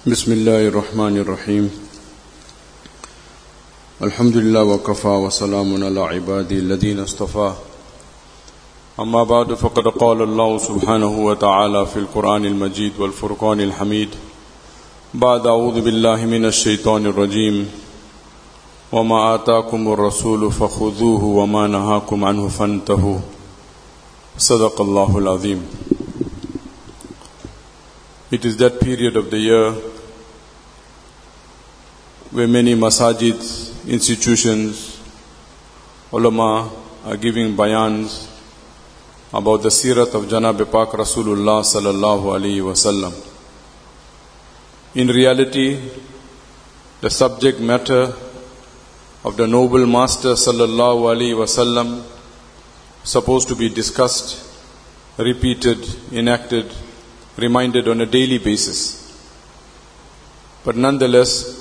بسم الله الرحمن الرحيم الحمد لله وكفى وسلام على عباده الذين اصطفى أما بعد فقد قال الله سبحانه وتعالى في القرآن المجيد والفرقان الحميد بعد أعوذ بالله من الشيطان الرجيم وما آتاكم الرسول فخذوه وما نهاكم عنه فانتهوا صدق الله العظيم. It is that period of the year where many masajid, institutions, ulama are giving bayans about the sirat of Janab Pak Rasulullah sallallahu alaihi wasallam. In reality, the subject matter of the noble master sallallahu alaihi wasallam supposed to be discussed, repeated, enacted, reminded on a daily basis. But nonetheless,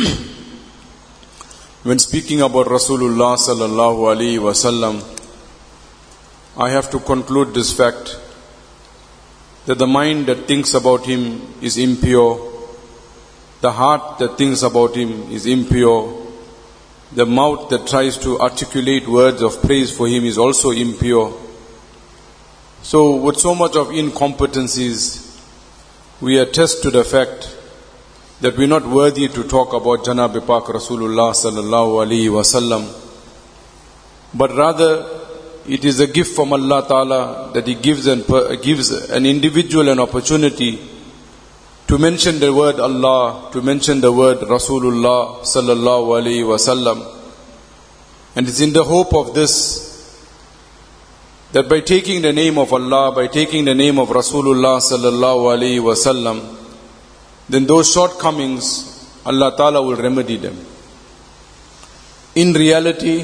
when speaking about Rasulullah sallallahu alaihi wasallam, I have to conclude this fact that the mind that thinks about him is impure, the heart that thinks about him is impure, the mouth that tries to articulate words of praise for him is also impure. So with so much of incompetencies, we attest to the fact that we are not worthy to talk about Janab Pak Rasulullah sallallahu alaihi wasallam, but rather it is a gift from Allah Ta'ala that He gives an individual an opportunity to mention the word Allah, to mention the word Rasulullah sallallahu alaihi wasallam. And it's in the hope of this that by taking the name of Allah, by taking the name of Rasulullah sallallahu alaihi wasallam, then those shortcomings, Allah Ta'ala will remedy them. In reality,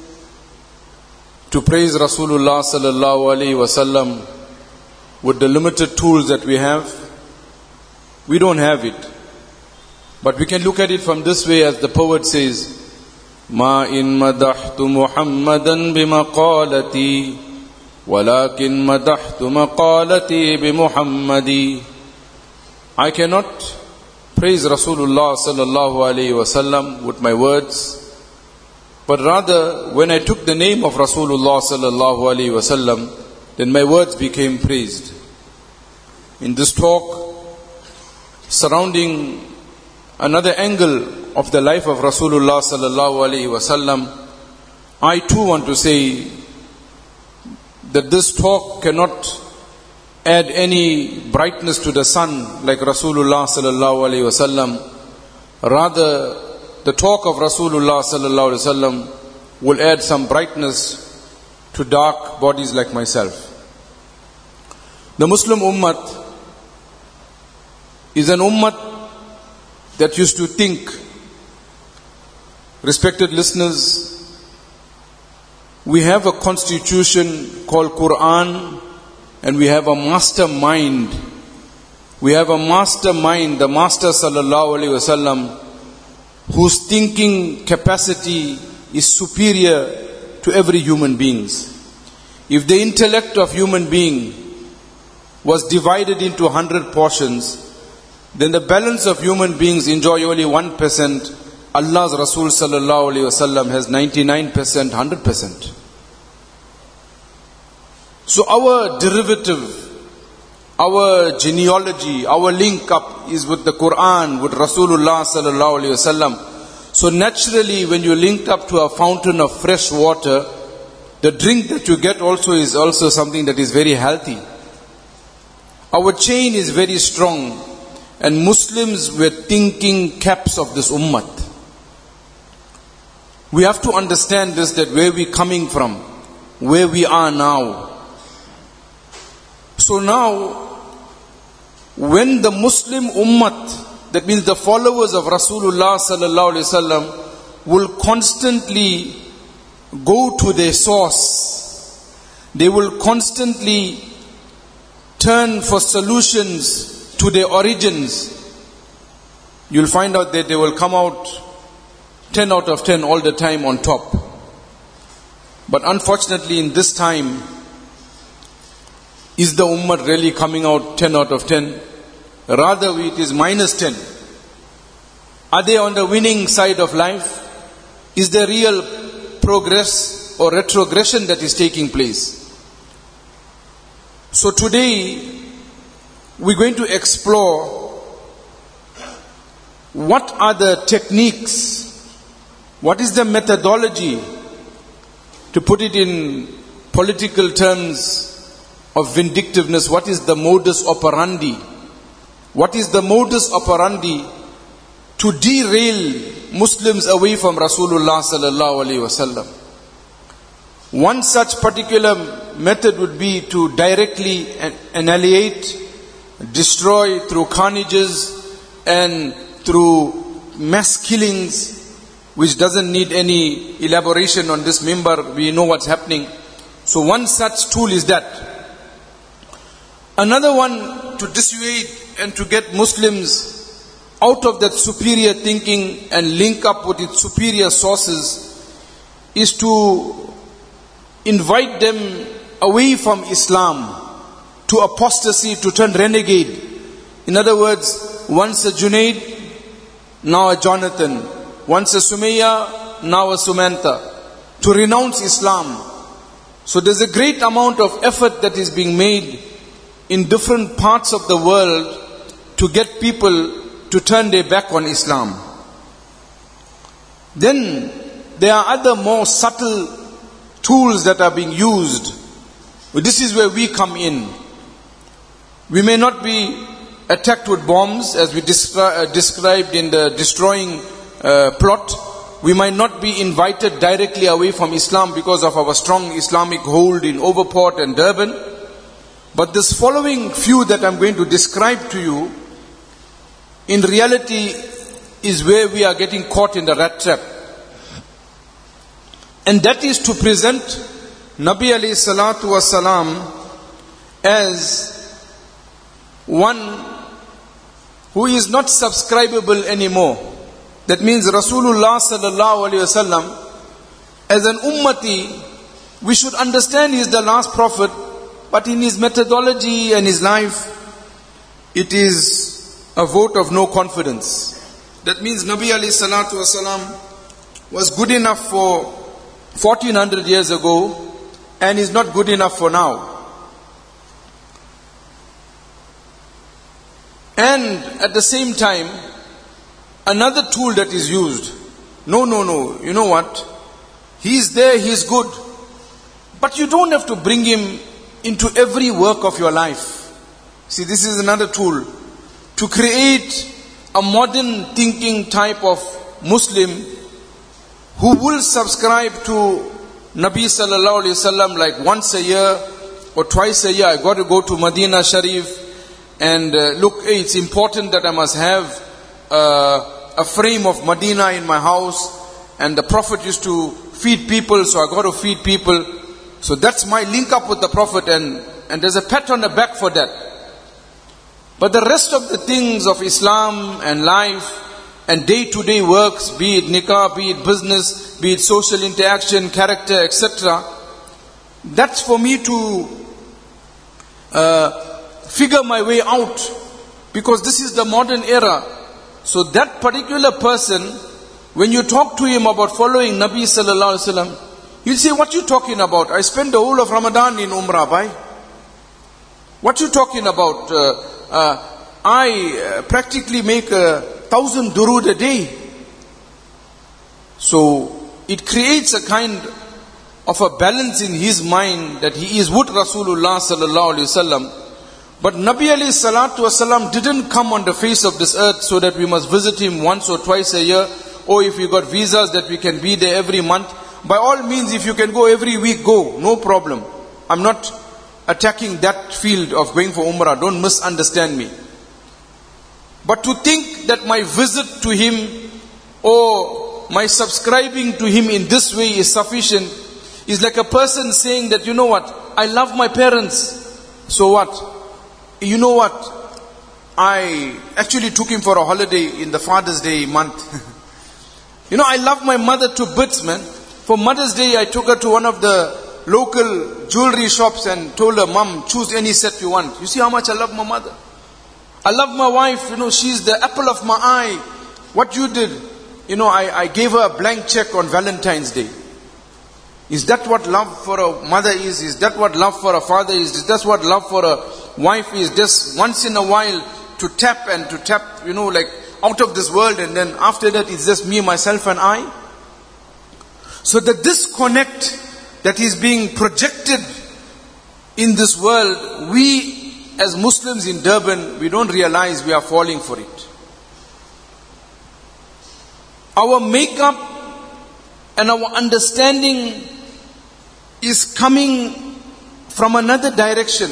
to praise Rasulullah sallallahu alaihi wasallam with the limited tools that we have, we don't have it. But we can look at it from this way, as the poet says, Ma in madahtu Muhammadan bimaqalati walakin madahtu maqalati bimuhammadi. I cannot praise Rasulullah sallallahu alaihi wasallam with my words, but rather when I took the name of Rasulullah sallallahu alaihi wasallam, then my words became praised. In this talk surrounding another angle of the life of Rasulullah sallallahu alaihi wasallam, I too want to say that this talk cannot add any brightness to the sun like Rasulullah sallallahu alaihi wasallam. Rather, the talk of Rasulullah sallallahu alaihi wasallam will add some brightness to dark bodies like myself. The Muslim Ummah is an Ummah that used to think, respected listeners, we have a constitution called Quran, and we have a mastermind. We have a mastermind, the Master sallallahu alaihi wasallam, whose thinking capacity is superior to every human being's. If the intellect of human being was divided into 100 portions, then the balance of human beings enjoy only 1%. Allah's Rasul sallallahu alaihi wasallam has 99%, 100%. So our derivative, our genealogy, our link up is with the Quran, with Rasulullah sallallahu alaihi wasallam. So naturally, when you linked up to a fountain of fresh water, the drink that you get also is also something that is very healthy. Our chain is very strong, and Muslims were thinking caps of this ummah. We have to understand this, that where we're coming from, where we are now. So now, when the Muslim Ummah, that means the followers of Rasulullah sallallahu alaihi wasallam, will constantly go to their source, they will constantly turn for solutions to their origins, you'll find out that they will come out 10 out of 10 all the time on top. But unfortunately, in this time, is the ummah really coming out 10 out of 10? Rather, it is minus 10. Are they on the winning side of life? Is there real progress or retrogression that is taking place? So today, we're going to explore what are the techniques, what is the methodology, to put it in political terms of vindictiveness, what is the modus operandi? What is the modus operandi to derail Muslims away from Rasulullah sallallahu alaihi wasallam? One such particular method would be to directly annihilate, destroy through carnages and through mass killings, which doesn't need any elaboration on this mimbar. We know what's happening. So one such tool is that. Another one to dissuade and to get Muslims out of that superior thinking and link up with its superior sources is to invite them away from Islam, to apostasy, to turn renegade. In other words, once a Junaid, now a Jonathan. Once a Sumayya, now a Sumantha. To renounce Islam. So there's a great amount of effort that is being made in different parts of the world to get people to turn their back on Islam. Then there are other more subtle tools that are being used. This is where we come in. We may not be attacked with bombs as we described in the destroying plot. We might not be invited directly away from Islam because of our strong Islamic hold in Overport and Durban. But this following few that I'm going to describe to you, in reality, is where we are getting caught in the rat trap. And that is to present Nabi alayhi salatu wasalam as one who is not subscribable anymore. That means Rasulullah sallallahu alayhi wasallam, as an ummati, we should understand he is the last prophet, but in his methodology and his life, it is a vote of no confidence. That means Nabi alayhi salatu wasalam was good enough for 1400 years ago and is not good enough for now. And at the same time, another tool that is used. No. You know what? He's there, he's good. But you don't have to bring him into every work of your life. See, this is another tool. To create a modern thinking type of Muslim who will subscribe to Nabi sallallahu alayhi wasallam like once a year or twice a year. I got to go to Medina Sharif and look, hey, it's important that I must have a frame of Medina in my house, and the Prophet used to feed people, so I got to feed people. So that's my link up with the Prophet, and there's a pat on the back for that. But the rest of the things of Islam and life and day-to-day works, be it nikah, be it business, be it social interaction, character, etc., that's for me to figure my way out, because this is the modern era. So that particular person, when you talk to him about following Nabi sallallahu alaihi wasallam, he'll say, what you talking about? I spend the whole of Ramadan in Umrah, bhai. What you talking about? I practically make 1,000 durood a day. So it creates a kind of a balance in his mind that he is with Rasulullah sallallahu alaihi wasallam. But Nabi alayhi salatu wasalam didn't come on the face of this earth so that we must visit him once or twice a year, or if we got visas that we can be there every month. By all means, if you can go every week, go, no problem. I'm not attacking that field of going for Umrah, don't misunderstand me. But to think that my visit to him or my subscribing to him in this way is sufficient is like a person saying that, you know what, I love my parents, so what? You know what? I actually took him for a holiday in the Father's Day month. I love my mother to bits, man. For Mother's Day, I took her to one of the local jewelry shops and told her, Mom, choose any set you want. You see how much I love my mother? I love my wife, she's the apple of my eye. what you did, I gave her a blank check on Valentine's Day. Is that what love for a mother is? Is that what love for a father is? Is that what love for a wife is? Just once in a while to tap, like out of this world, and then after that it's just me, myself and I. So the disconnect that is being projected in this world, we as Muslims in Durban, we don't realize we are falling for it. Our makeup and our understanding is coming from another direction.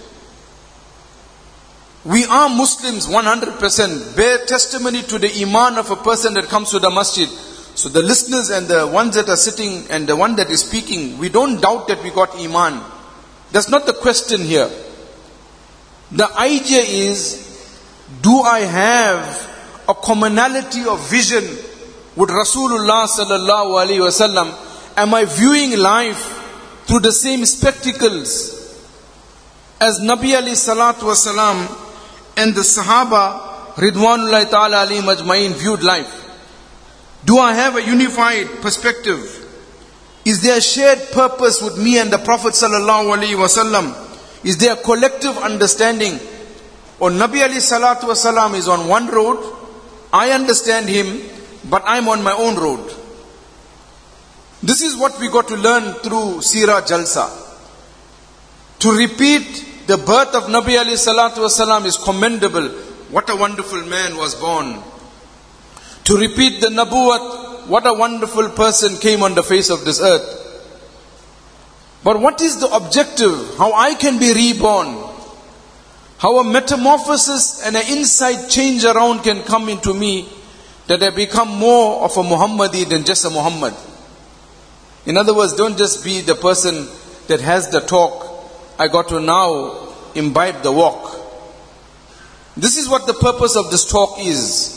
We are Muslims 100%. Bear testimony to the iman of a person that comes to the masjid. So the listeners and the ones that are sitting and the one that is speaking, we don't doubt that we got iman. That's not the question here. The idea is, do I have a commonality of vision with Rasulullah sallallahu alaihi wasallam? Am I viewing life through the same spectacles as Nabi alayhi salatu wasalam and the Sahaba Ridwanullahi ta'ala alayhim ajma'in viewed life? Do I have a unified perspective? Is there a shared purpose with me and the Prophet sallallahu alayhi wasallam? Is there a collective understanding? Or Nabi alayhi salatu wasalam is on one road, I understand him, but I'm on my own road. This is what we got to learn through Sirah Jalsa. To repeat the birth of Nabi alayhi salatu wasalam is commendable. What a wonderful man was born. To repeat the Nabuwat, what a wonderful person came on the face of this earth. But what is the objective? How I can be reborn? How a metamorphosis and an inside change around can come into me, that I become more of a Muhammadi than just a Muhammad. In other words, don't just be the person that has the talk. I got to now imbibe the walk. This is what the purpose of this talk is.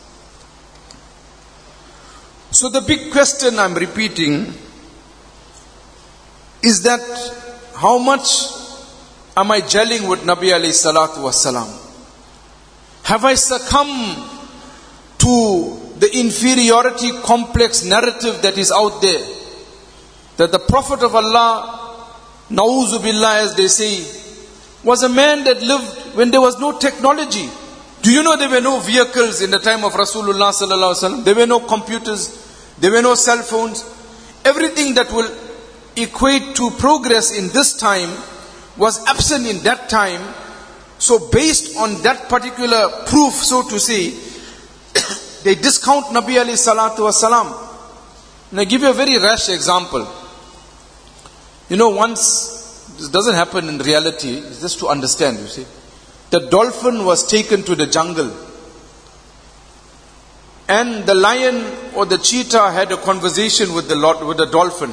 So the big question I'm repeating is that how much am I gelling with Nabi alayhi salatu wasalam? Have I succumbed to the inferiority complex narrative that is out there? That the Prophet of Allah, na'uzu billah as they say, was a man that lived when there was no technology. Do you know there were no vehicles in the time of Rasulullah sallallahu alaihi wasallam? There were no computers, there were no cell phones. Everything that will equate to progress in this time was absent in that time. So based on that particular proof, so to say, they discount Nabi alayhi salatu wasalam. And I give you a very rash example. Once, this doesn't happen in reality, it's just to understand, you see. The dolphin was taken to the jungle. And the lion or the cheetah had a conversation with the dolphin.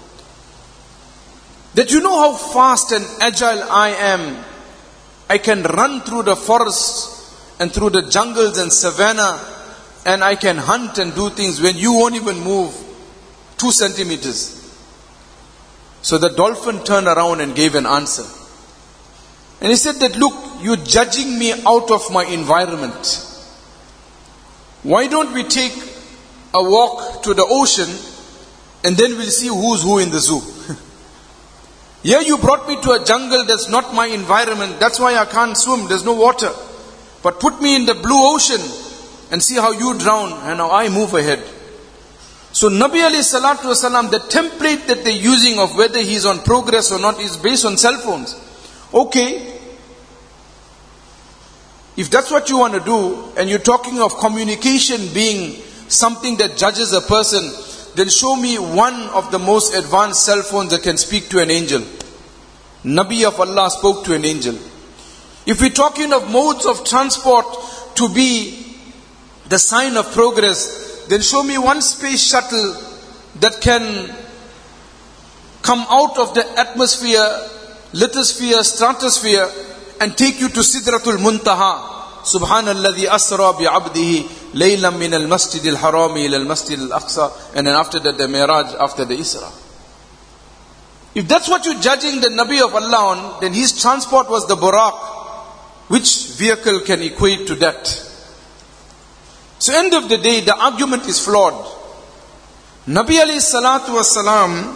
That you know how fast and agile I am. I can run through the forests and through the jungles and savanna, and I can hunt and do things when you won't even move 2 centimeters. So the dolphin turned around and gave an answer. And he said that, look, you're judging me out of my environment. Why don't we take a walk to the ocean and then we'll see who's who in the zoo? Here you brought me to a jungle that's not my environment. That's why I can't swim. There's no water. But put me in the blue ocean and see how you drown and how I move ahead. So Nabi alayhi salatu wasalam, the template that they're using of whether he's on progress or not is based on cell phones. Okay. If that's what you want to do, and you're talking of communication being something that judges a person, then show me one of the most advanced cell phones that can speak to an angel. Nabi of Allah spoke to an angel. If we're talking of modes of transport to be the sign of progress, then show me one space shuttle that can come out of the atmosphere, lithosphere, stratosphere, and take you to Sidratul Muntaha. Subhanalladhi asra bi'abdihi laylan min al-masjid al-harami ila al-masjid al-aqsa. And then after that the Mi'raj, after the Isra. If that's what you're judging the Nabi of Allah on, then his transport was the Buraq. Which vehicle can equate to that? So end of the day, the argument is flawed. Nabi alayhi salatu wasalam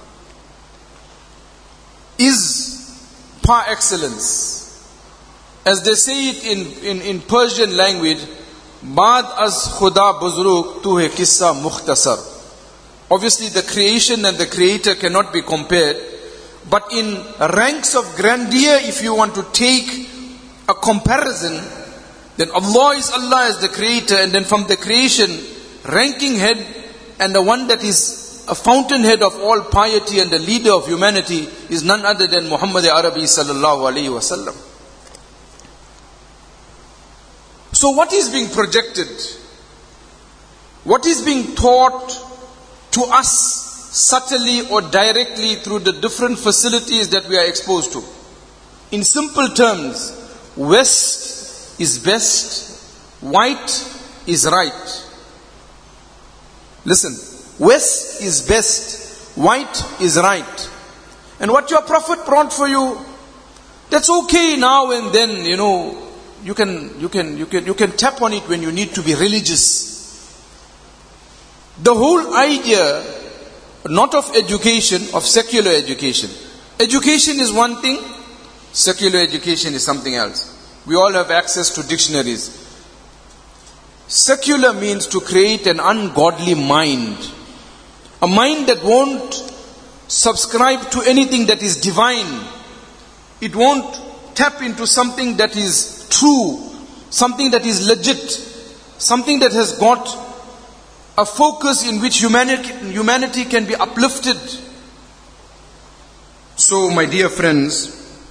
is par excellence. As they say it in Persian language, Baad az Khuda Buzruk tu hai kissa mukhtasar. Obviously the creation and the creator cannot be compared. But in ranks of grandeur, if you want to take a comparison, then Allah is the creator, and then from the creation, ranking head and the one that is a fountainhead of all piety and the leader of humanity is none other than Muhammad Arabi sallallahu alaihi wasallam. So what is being projected? What is being taught to us subtly or directly through the different facilities that we are exposed to? In simple terms, West is best, white is right. Listen, West is best, white is right. And what your Prophet brought for you, that's okay now and then, you can tap on it when you need to be religious. The whole idea, not of education, of secular education. Education is one thing, secular education is something else. We all have access to dictionaries. Secular means to create an ungodly mind. A mind that won't subscribe to anything that is divine. It won't tap into something that is true, something that is legit, something that has got a focus in which humanity can be uplifted. So, my dear friends,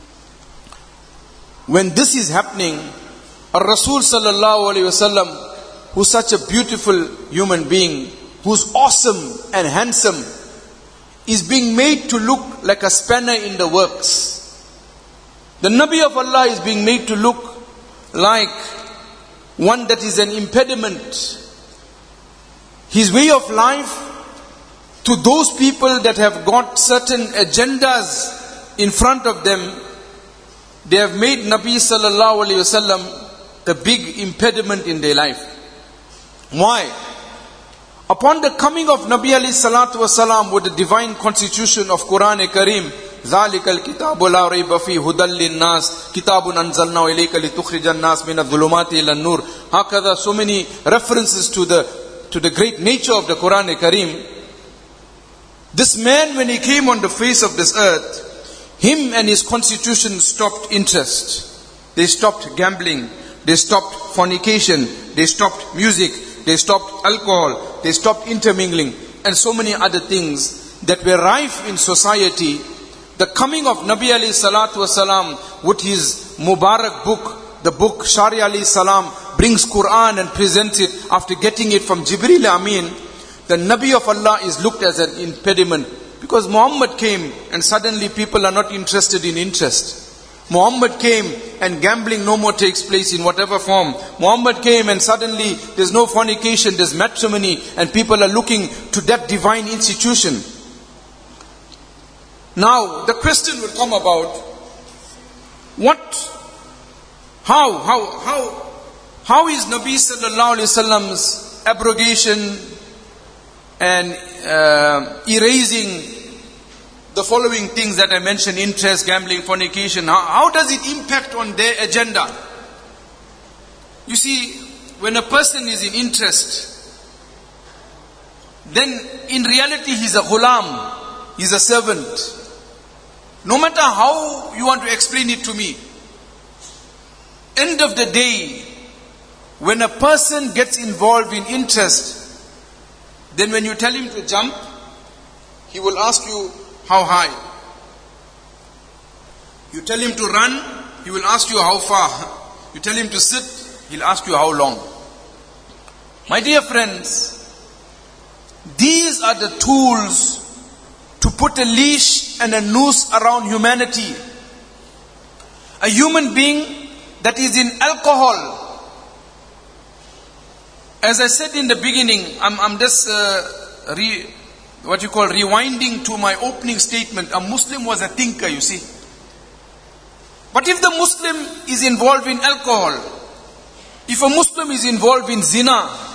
when this is happening, Rasul sallallahu alaihi wasallam, who's such a beautiful human being, who's awesome and handsome, is being made to look like a spanner in the works. The Nabi of Allah is being made to look like one that is an impediment. His way of life to those people that have got certain agendas in front of them, they have made Nabi sallallahu alaihi wasallam the big impediment in their life. Why? Upon the coming of Nabi alayhi salatu wasalam with the divine constitution of Quran-e-Kareem, ذَلِكَ الْكِتَابُ لَا رَيْبَ فِيهِ هُدًى لِلنَّاسِ كِتَابٌ أَنزَلْنَاهُ إِلَيْكَ لِتُخْرِجَ النَّاسَ مِنَ الظُّلُمَاتِ إِلَى النُّورِ. Hakadha, so many references to the great nature of the Quran-e-Kareem. This man, when he came on the face of this earth, him and his constitution stopped interest. They stopped gambling. They stopped fornication. They stopped music. They stopped alcohol. They stopped intermingling. And so many other things that were rife in society. The coming of Nabi alayhi salatu wasalam with his Mubarak book, the book Shari alayhi salam, brings Quran and presents it after getting it from Jibreel Amin. The Nabi of Allah is looked as an impediment. Because Muhammad came and suddenly people are not interested in interest. Muhammad came and gambling no more takes place in whatever form. Muhammad came and suddenly there's no fornication, there's matrimony, and people are looking to that divine institution. Now, the question will come about, how is Nabi sallallahu alaihi wasallam's abrogation and erasing the following things that I mentioned, interest, gambling, fornication, how does it impact on their agenda? You see, when a person is in interest, then in reality he's a ghulam, he's a servant. No matter how you want to explain it to me, end of the day, when a person gets involved in interest, then when you tell him to jump, he will ask you, how high? You tell him to run, he will ask you how far. You tell him to sit, he'll ask you how long. My dear friends, these are the tools to put a leash and a noose around humanity. A human being that is in alcohol. As I said in the beginning, I'm just rewinding to my opening statement. A Muslim was a thinker, you see. But if the Muslim is involved in alcohol, if a Muslim is involved in zina,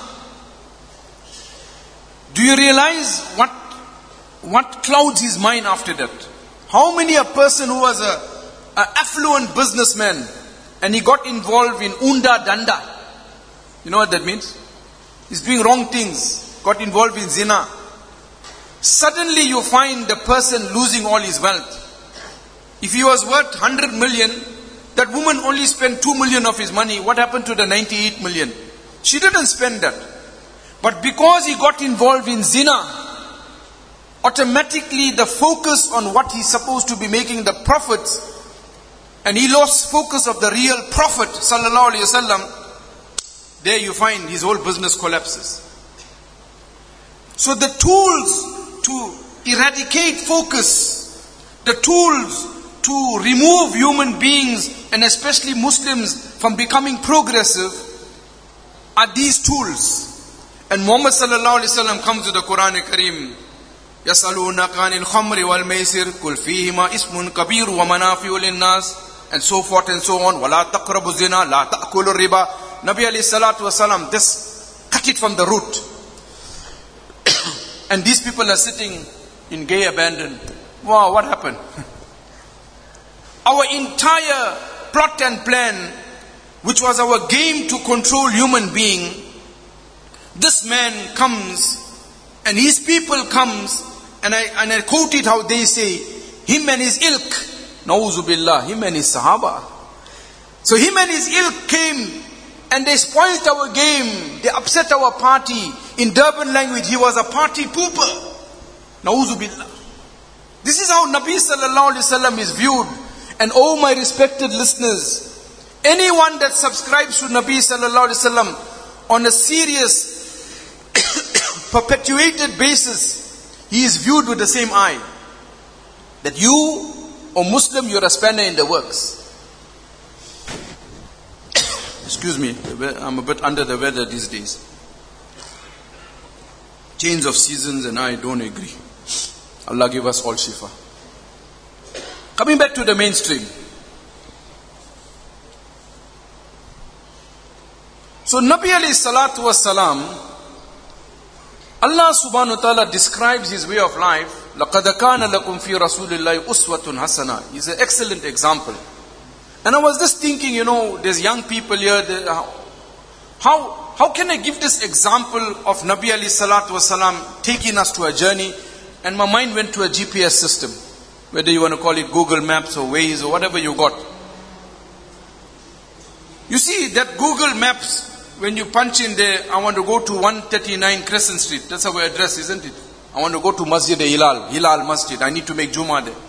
Do you realize what clouds his mind after that? How many a person who was a affluent businessman and he got involved in unda danda? You know what that means? He's doing wrong things, got involved in zina. Suddenly you find the person losing all his wealth. If he was worth 100 million, that woman only spent 2 million of his money. What happened to the 98 million? She didn't spend that. But because he got involved in zina, automatically the focus on what he's supposed to be making the profits, and he lost focus of the real Prophet sallallahu alaihi wasallam, there you find his whole business collapses. So the tools to eradicate focus, the tools to remove human beings and especially Muslims from becoming progressive are these tools. And Muhammad sallallahu alaihi wasallam comes to the Quran al-Kareem. يَسْأَلُونَكَ عَنِ الْخَمْرِ وَالْمَيْسِرِ قُلْ فِيهِمَا إِثْمٌ كَبِيرٌ وَمَنَافِعُ لِلنَّاسِ, and so forth and so on. وَلَا تَقْرَبُوا الزِّنَا لَا تَأْكُلُوا الرِّبَا. Nabi alayhi salatu wasalam, this cut it from the root. And these people are sitting in gay abandon. Wow, what happened? Our entire plot and plan, which was our game to control human being, this man comes and his people comes, and I quote it how they say, him and his ilk, na'uzu billah, him and his sahaba. So him and his ilk came and they spoiled our game, they upset our party. In Durban language, he was a party pooper. Na'uzu billah. This is how Nabi sallallahu alaihi wasallam is viewed. And oh my respected listeners, anyone that subscribes to Nabi sallallahu alaihi wasallam on a serious, perpetuated basis, he is viewed with the same eye. That you, or Muslim, you're a spanner in the works. Excuse me, I'm a bit under the weather these days. Change of seasons and I don't agree. Allah give us all shifa. Coming back to the mainstream. So Nabi alayhi salatu was salam, Allah subhanahu wa ta'ala describes his way of life. لَقَدْ كَانَ لَكُمْ فِي رَسُولِ اللَّهِ أُسْوَةٌ حَسَنَةٌ. He's an excellent example. And I was just thinking, there's young people here. How can I give this example of Nabi alayhi salatu wasalam taking us to a journey? And my mind went to a GPS system. Whether you want to call it Google Maps or Waze or whatever you got. You see that Google Maps, when you punch in there, I want to go to 139 Crescent Street. That's our address, isn't it? I want to go to Masjid Hilal Masjid. I need to make Jummah there.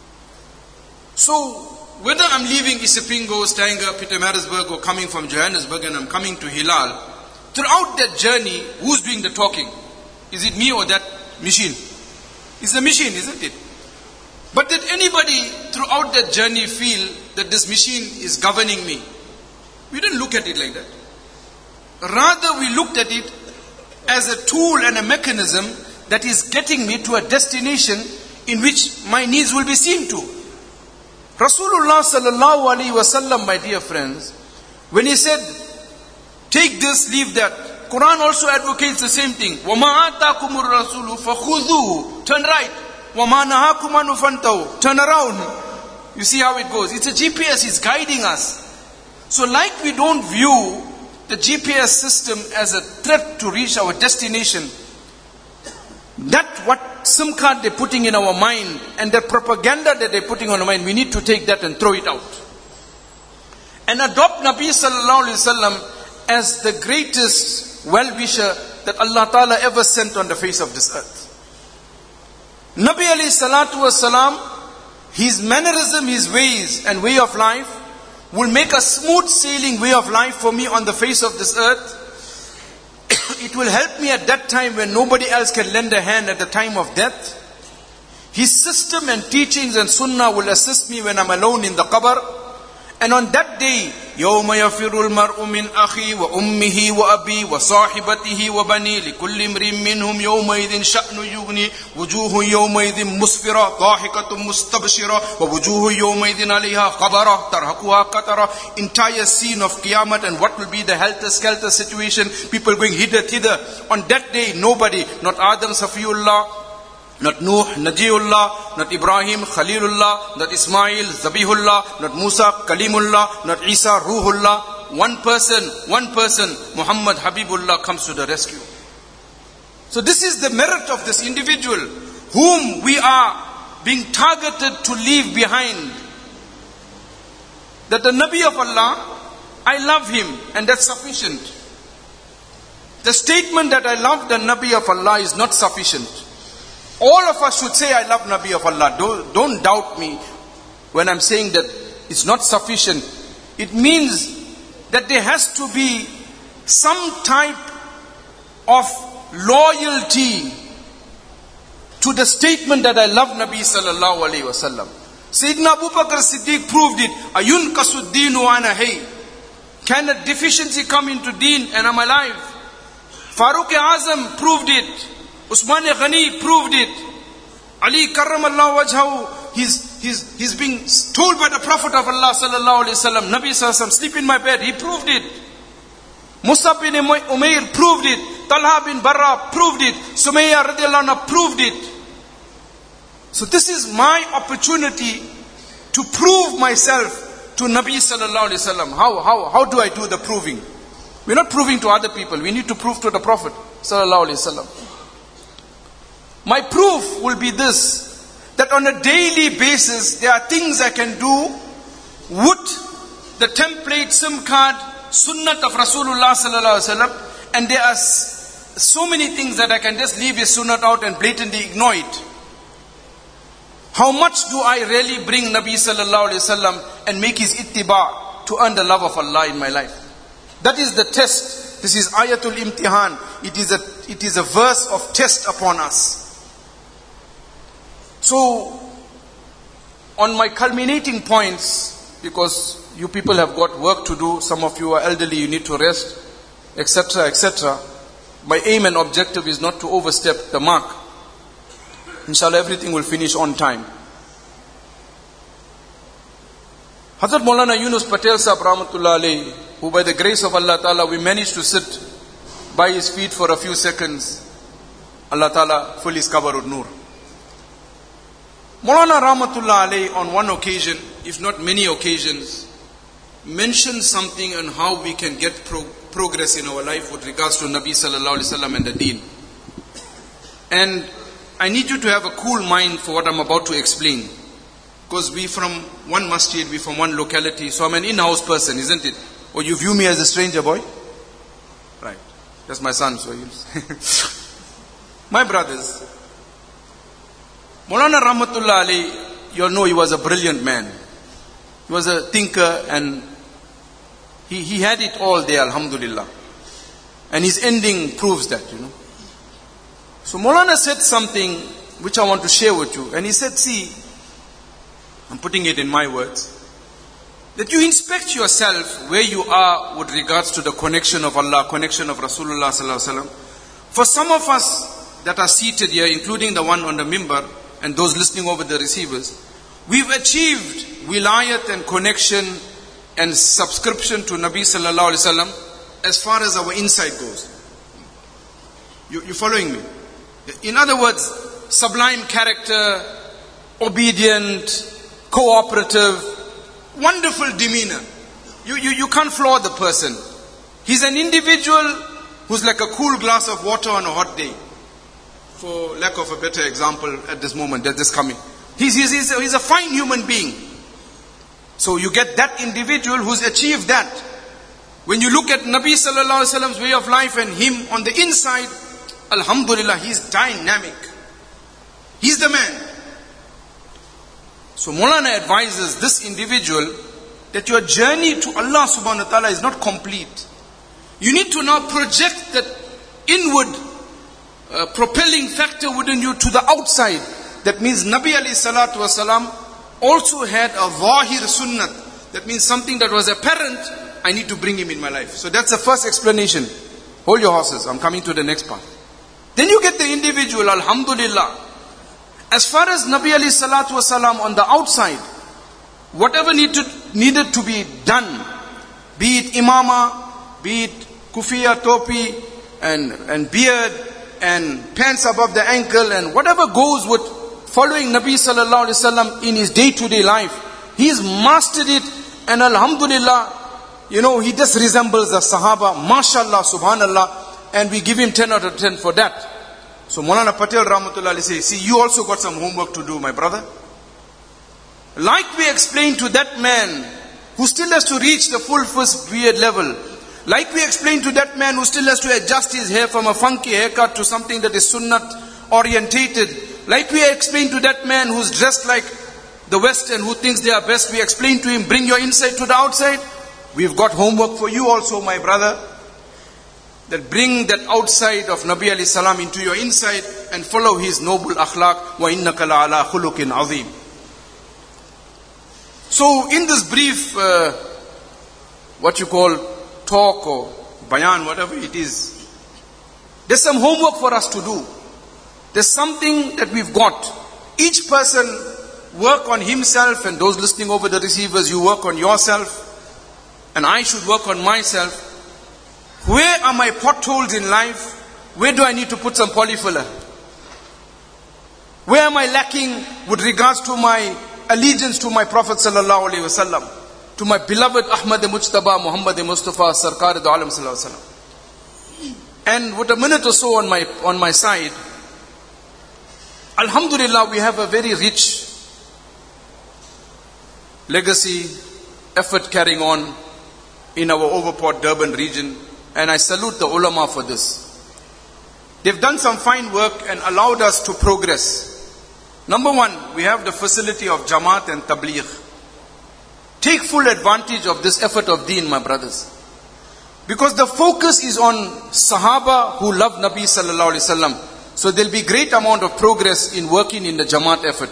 So, whether I'm leaving Isipingo, Stanger, Pietermaritzburg, or coming from Johannesburg and I'm coming to Hilal, throughout that journey, who's doing the talking? Is it me or that machine? It's the machine, isn't it? But did anybody throughout that journey feel that this machine is governing me? We didn't look at it like that. Rather, we looked at it as a tool and a mechanism that is getting me to a destination in which my needs will be seen to. Rasulullah sallallahu alaihi wasallam, my dear friends, when he said, take this, leave that, Quran also advocates the same thing. وَمَا آتَاكُمُ الرَّسُولُ فَخُذُوهُ. Turn right. وَمَا نَهَاكُمْ عَنْهُ فَانْتَهُوا. Turn around. You see how it goes. It's a GPS, it's guiding us. So like we don't view the GPS system as a threat to reach our destination, that what SIM card they're putting in our mind and the propaganda that they're putting on our mind, we need to take that and throw it out. And adopt Nabi sallallahu alaihi wasallam as the greatest well-wisher that Allah Ta'ala ever sent on the face of this earth. Nabi alayhi salatu wasalam, his mannerism, his ways and way of life will make a smooth sailing way of life for me on the face of this earth. It will help me at that time when nobody else can lend a hand at the time of death. His system and teachings and sunnah will assist me when I'm alone in the qabr. And on that day, يَوْمَ يَفِرُّ الْمَرْءُ مِنْ أَخِي وَأُمِّهِ وَأَبِي وَصَاحِبَتِهِ وَبَنِي لِكُلِّ امْرِئٍ مِّنْهُمْ يَوْمَئِذٍ شَأْنٌ يُغْنِي وُجُوهٌ يَوْمَئِذٍ مُسْفِرَةٌ ضَاحِكَةٌ مُسْتَبْشِرَةٌ وَوُجُوهٌ يَوْمَئِذٍ عَلَيْهَا غَبَرَةٌ تَرْهَقُهَا قَتَرَةٌ. Entire scene of Qiyamah and what will be the helter-skelter situation. People going hither. On that day, nobody, not Adam Safiullah, not Nuh, Najiullah, not Ibrahim, Khalilullah, not Ismail, Zabihullah, not Musa, Kalimullah, not Isa, Ruhullah. One person, Muhammad Habibullah comes to the rescue. So this is the merit of this individual whom we are being targeted to leave behind. That the Nabi of Allah, I love him and that's sufficient. The statement that I love the Nabi of Allah is not sufficient. All of us should say, I love Nabi of Allah. Don't doubt me when I'm saying that it's not sufficient. It means that there has to be some type of loyalty to the statement that I love Nabi sallallahu alayhi wa sallam. Sayyidina Abu Bakr Siddiq proved it. Ayun kasuddinu ana hay. Can a deficiency come into deen and I'm alive? Farooq Azam proved it. Usman Ghani proved it. Ali karramallahu wajhahu, he's being told by the Prophet of Allah sallallahu alaihi wasallam, Nabi sallallahu alaihi wasallam, sleep in my bed. He proved it. Musab bin Umair proved it. Talha bin Barra proved it. Sumayya radiallahu anha proved it. So this is my opportunity to prove myself to Nabi sallallahu alaihi wasallam. How do I do the proving? We're not proving to other people. We need to prove to the Prophet sallallahu alaihi wasallam. My proof will be this, that on a daily basis, there are things I can do with the template, SIM card, sunnat of Rasulullah sallallahu alaihi wasallam, and there are so many things that I can just leave his sunnat out and blatantly ignore it. How much do I really bring Nabi sallallahu alaihi wasallam and make his ittiba to earn the love of Allah in my life? That is the test. This is ayatul imtihan. It is a verse of test upon us. So, on my culminating points, because you people have got work to do, some of you are elderly, you need to rest, etc., etc. My aim and objective is not to overstep the mark. Inshallah, everything will finish on time. Hazrat Maulana Yunus Patel Sahab Rahmatullah Alayhi, who by the grace of Allah Ta'ala, we managed to sit by his feet for a few seconds. Allah Ta'ala fill his kabar ud nur. Maulana Rahmatullah Alayhi on one occasion, if not many occasions, mentioned something on how we can get progress in our life with regards to Nabi Sallallahu Alaihi Wasallam and the Deen. And I need you to have a cool mind for what I'm about to explain. Because we from one masjid, we from one locality, so I'm an in-house person, isn't it? Or you view me as a stranger boy? Right. That's my son, so my brothers, Maulana Rahmatullah Alayhi, you all know he was a brilliant man. He was a thinker and he had it all there, alhamdulillah. And his ending proves that, So Maulana said something which I want to share with you. And he said, see, I'm putting it in my words, that you inspect yourself where you are with regards to the connection of Allah, connection of Rasulullah sallallahu alaihi wasallam. For some of us that are seated here, including the one on the mimbar, and those listening over the receivers, we've achieved wilayat and connection and subscription to Nabi sallallahu alaihi wasallam as far as our inside goes. You following me? In other words, sublime character, obedient, cooperative, wonderful demeanor. You can't flaw the person. He's an individual who's like a cool glass of water on a hot day. For lack of a better example at this moment, that is coming. He's a fine human being. So you get that individual who's achieved that. When you look at Nabi sallallahu alaihi wasallam's way of life and him on the inside, alhamdulillah, he's dynamic. He's the man. So Maulana advises this individual that your journey to Allah subhanahu wa ta'ala is not complete. You need to now project that inward propelling factor within you to the outside. That means Nabi alayhi salatu wasalam also had a zahir sunnat. That means something that was apparent, I need to bring him in my life. So that's the first explanation. Hold your horses, I'm coming to the next part. Then you get the individual, alhamdulillah. As far as Nabi alayhi salatu wasalam on the outside, whatever needed to be done, be it imama, be it kufiya, topi, and beard, and pants above the ankle, and whatever goes with following Nabi sallallahu alaihi wasallam in his day-to-day life, he's mastered it, and alhamdulillah, he just resembles the Sahaba, mashallah, subhanallah, and we give him 10 out of 10 for that. So Maulana Patel Rahmatullah says, see, you also got some homework to do, my brother. Like we explained to that man who still has to reach the full first beard level, like we explained to that man who still has to adjust his hair from a funky haircut to something that is sunnat orientated, like we explained to that man who's dressed like the West and who thinks they are best, we explained to him, bring your inside to the outside. We've got homework for you also, my brother. That bring that outside of Nabi alayhi salam into your inside and follow his noble akhlaq. Wa innaka la ala khuluqin azim. So in this brief, what you call talk or bayan, whatever it is, there's some homework for us to do. There's something that we've got. Each person work on himself, and those listening over the receivers, you work on yourself, and I should work on myself. Where are my potholes in life? Where do I need to put some polyfiller? Where am I lacking with regards to my allegiance to my Prophet sallallahu alaihi wasallam, to my beloved Ahmad Mujtaba Muhammad Mustafa Sarkar Alam sallallahu alaihi wasallam? And with a minute or so on my side, alhamdulillah, we have a very rich legacy, effort carrying on in our Overport Durban region. And I salute the ulama for this. They've done some fine work and allowed us to progress. Number one, we have the facility of Jamaat and Tabligh. Take full advantage of this effort of deen, my brothers. Because the focus is on Sahaba who love Nabi sallallahu alaihi wasallam. So there'll be great amount of progress in working in the Jamaat effort.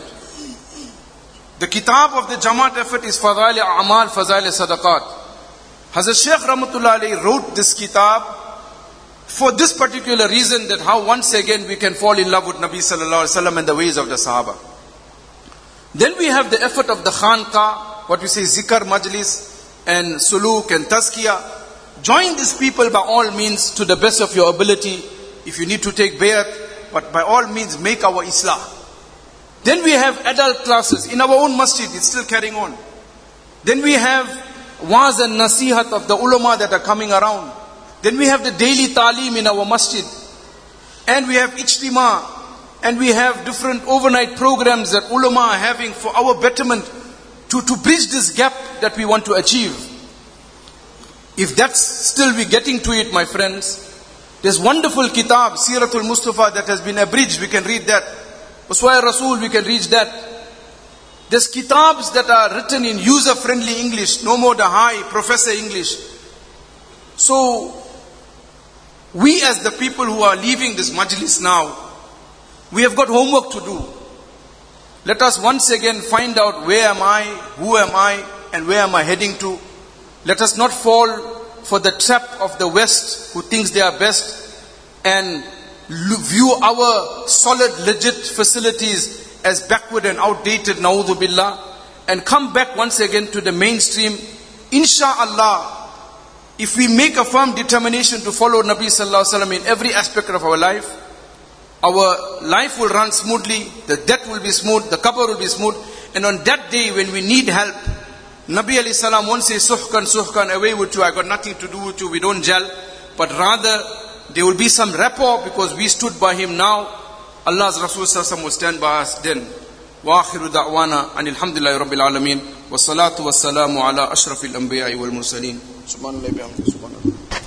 The kitab of the Jamaat effort is Fadail A'mal, Fadail Sadaqat. Hazrat Shaykh Rahmatullah Alayhi wrote this kitab for this particular reason, that how once again we can fall in love with Nabi sallallahu alaihi wasallam and the ways of the Sahaba. Then we have the effort of the Khanqa, what we say Zikr Majlis and Suluk and Tazkiyah. Join these people by all means to the best of your ability. If you need to take bayat, but by all means make our Islah. Then we have adult classes in our own masjid, it's still carrying on. Then we have Waz and Nasihat of the ulama that are coming around. Then we have the daily talim in our masjid. And we have ijtima. And we have different overnight programs that ulama are having for our betterment to bridge this gap that we want to achieve. If that's still we getting to it, my friends, there's wonderful kitab, Siratul Mustafa, that has been abridged. We can read that. Uswa Rasul, we can read that. There's kitabs that are written in user-friendly English, no more the high professor English. So, we as the people who are leaving this majlis now, we have got homework to do. Let us once again find out where am I, who am I, and where am I heading to. Let us not fall for the trap of the West who thinks they are best and view our solid, legit facilities as backward and outdated, na'udhu billah, and come back once again to the mainstream. Insha'Allah, if we make a firm determination to follow Nabi sallallahu alaihi wasallam in every aspect of our life will run smoothly, the death will be smooth, the qabr will be smooth, and on that day when we need help, Nabi alayhi salam won't say, suhkan, away with you, I got nothing to do with you, we don't gel, but rather there will be some rapport because we stood by him now. Allah's Rasul sallallahu alaihi wasallam will stand by us then. Wa akhiru da'wana anil hamdulillahi rabbil alamin wa salatu wa salamu ala ashrafil anbiya'i wal mursaleen. Subhanallah bihamdihi subhanallah.